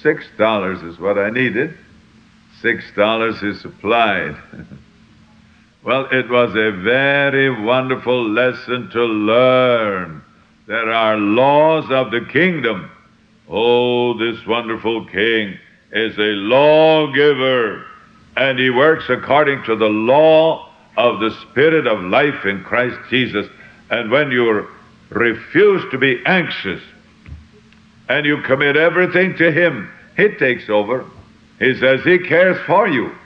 $6 is what I needed. $6 is supplied. Well, it was a very wonderful lesson to learn. There are laws of the kingdom. Oh, this wonderful king is a lawgiver, and he works according to the law of the Spirit of life in Christ Jesus. And when you refuse to be anxious and you commit everything to him, he takes over. He says he cares for you.